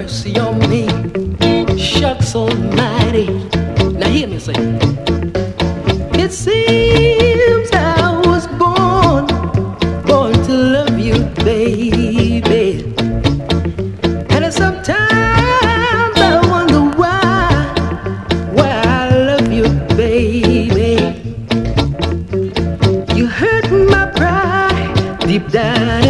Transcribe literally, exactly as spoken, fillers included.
mercy on me. Shucks almighty. Now hear me say. It seems I was born, born to love you, baby. And sometimes I wonder why, why I love you, baby. You hurt my pride deep down